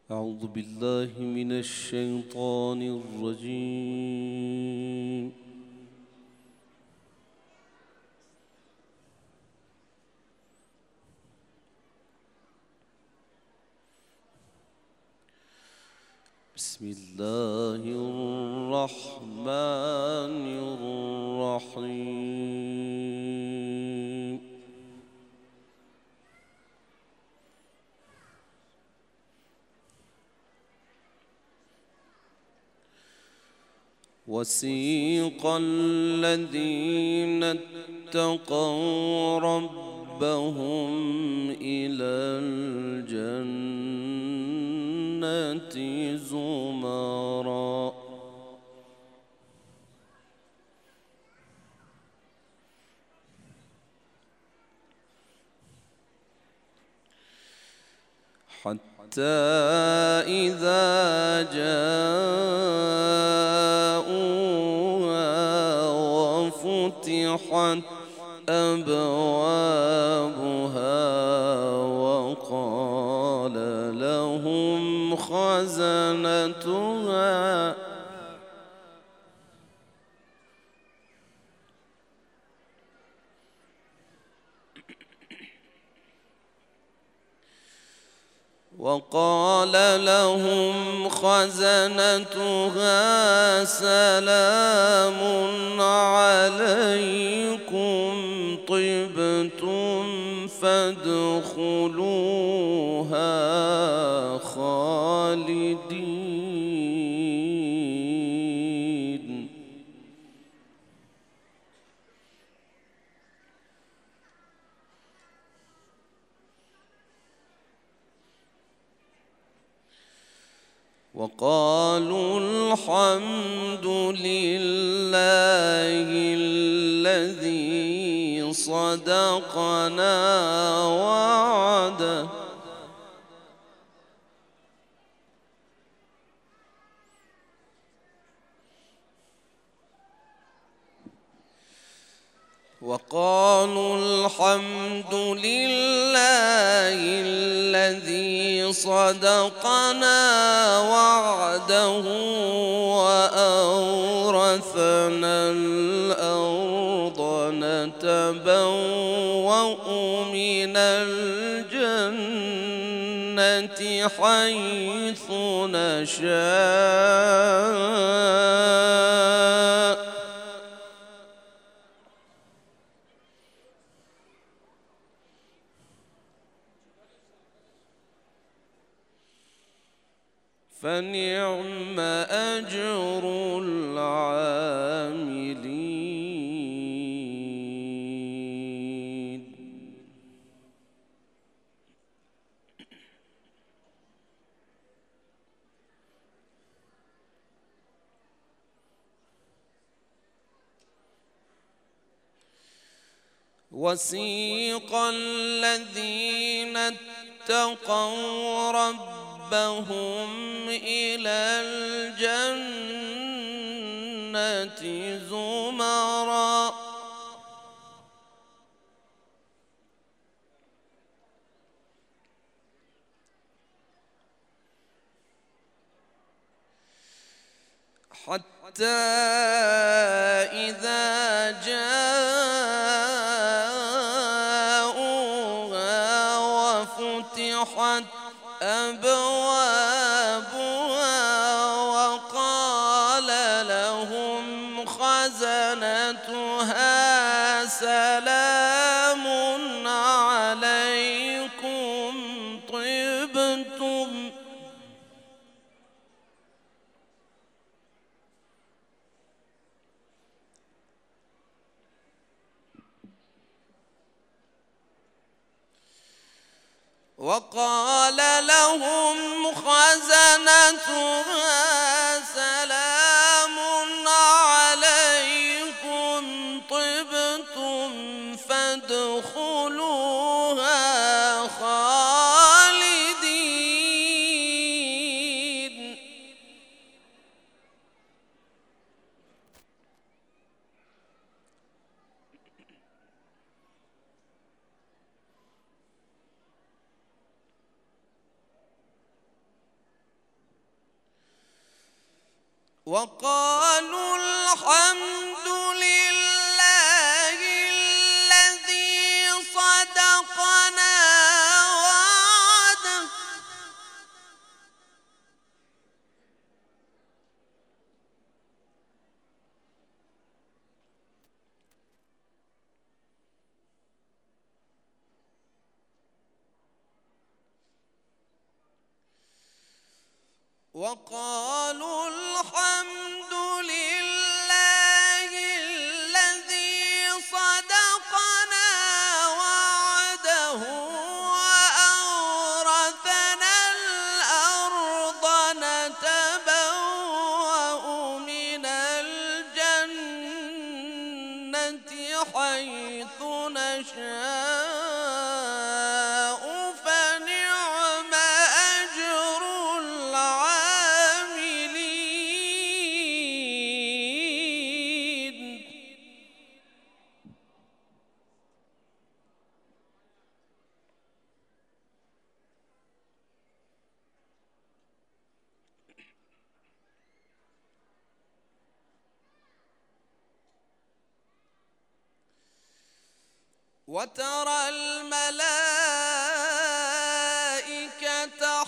أعوذ بالله من الشيطان الرجيم. بسم الله الرحمن الرحيم. وسيق الذين اتقوا ربهم إلى الجنة زمرًا حتى إذا جاءوها وفتحت أبوابها وقال لهم خزنتها سلام عليكم طبتم فادخلوها خالدين. وقالوا الحمد لله الذي صدقنا وعده وقالوا الحمد لله الذي صدقنا وعده وأورثنا الأرض نتبوأ من الجنة حيث نشاء فنعم أجر العاملين. وسيق الذين اتقوا ربهم إلى الجنة زمرًا حتى إذا جاءوها وفتحت أبوابها وقال لهم خزنتها سلام عليكم طبتم وقال لهم خزنتها سلام عليكم طبتم فادخلوها خالدين. وقالوا الحمد لله الذي صدقنا وعده وقالوا الحمد لله الذي صدقنا وعده وأورثنا الأرض نتبوأ من الجنة حيث نشاء فنعم أجر العاملين. وترى الملائكة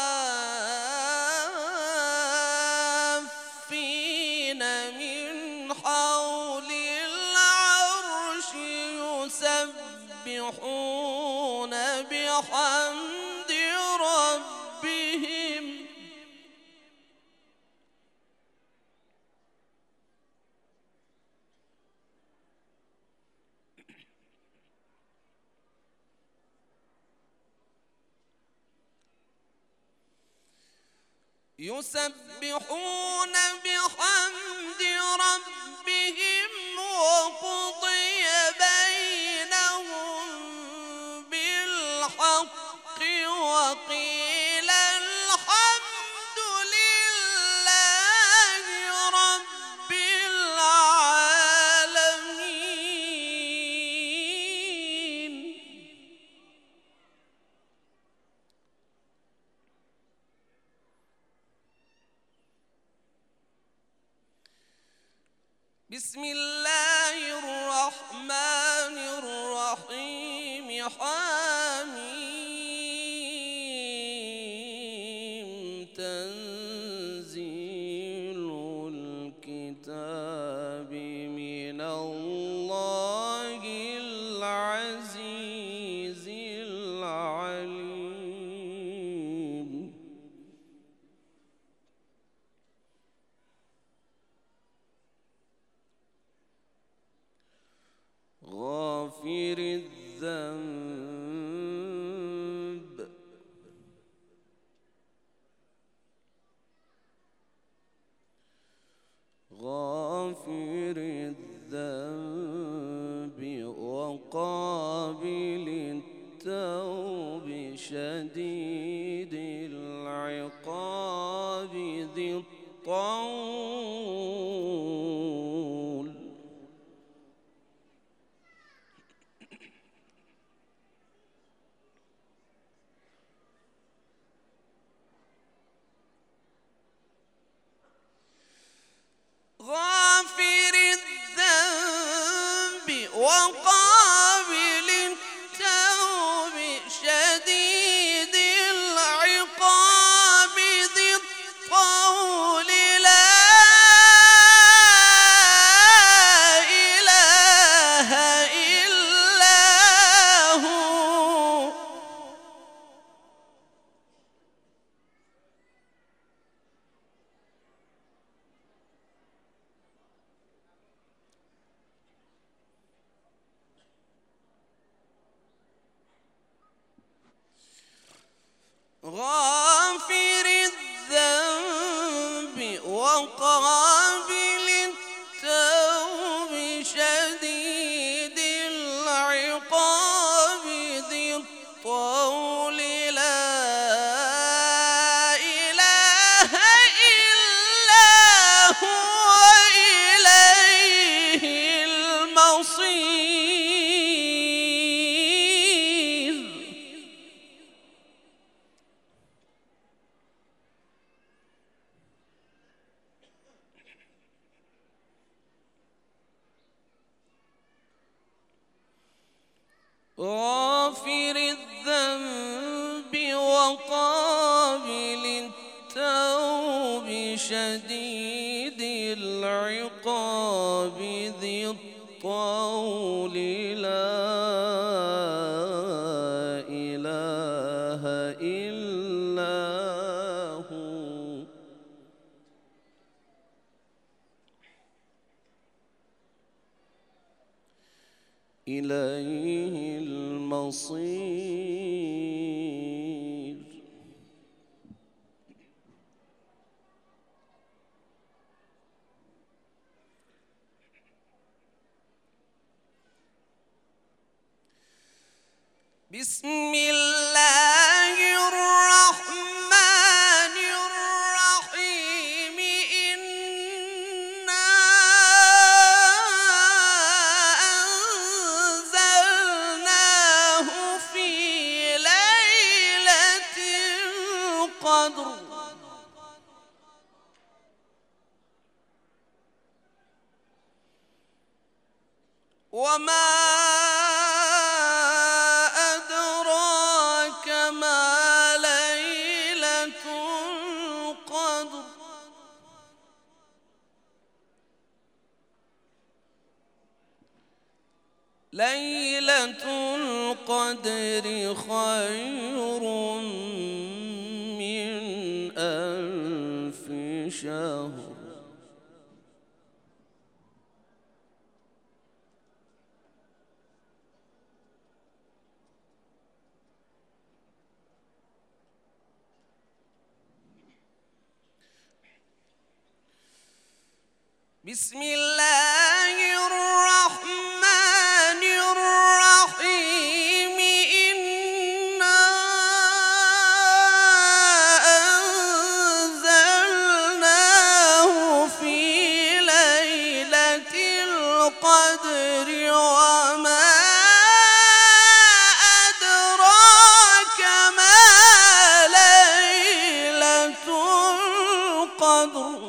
حافين من حول العرش يسبحون بحمد ربهم وقضي بينهم بالحق وقيل الحمد لله رب العالمين. بسم الله الرحمن الرحيم حميم تنزيل الكتاب من الله العزيز العليم. غافر الذنب وقابل التوب شديد العقاب ذي الطول. غافر الذنب وقابل التوب شديد العقاب ذي الطول لا إله إلا هو. غافر الذنب وقابل التوب شديد العقاب ذي الطول لا إله إلا هو إليه المصير. غافر الذنب وقابل التوب شديد العقاب ذي الطول لا إله إلا هو إليه المصير. بسم الله الرحمن الرحيم إنا أنزلناه في ليلة القدر وما ليلة القدر خير من ألف شهر بسم الله الرحمن الرحيم إنا أنزلناه في ليلة القدر وما أدراك ما ليلة القدر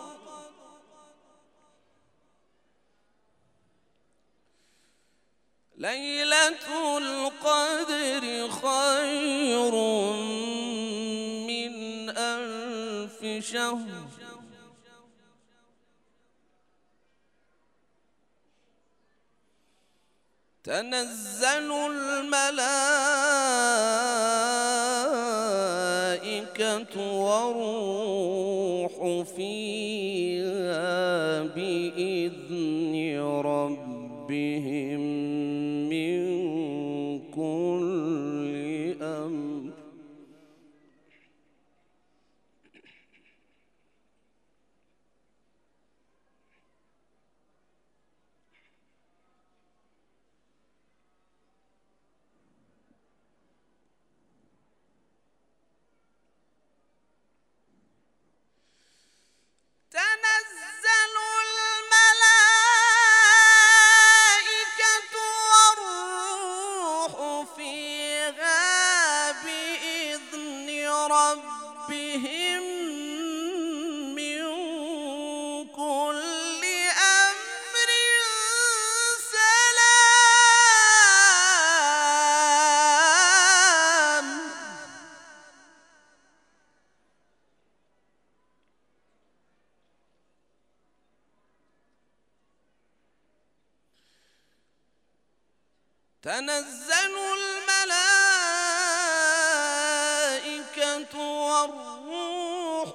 ليلة القدر خير من ألف شهر تنزل الملائكة والروح فيها بإذن ربهم من كل أمر تنزل الملائكة والروح فيها بإذن ربهم من كل أمر سلام تنزل الملائكة والروح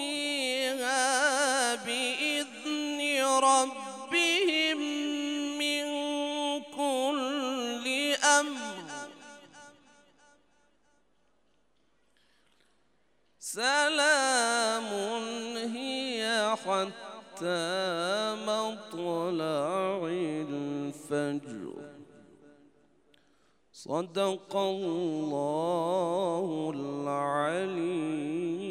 فيها بإذن ربهم من كل أمر سلام هي حتى مطلع الفجر صدق الله العلي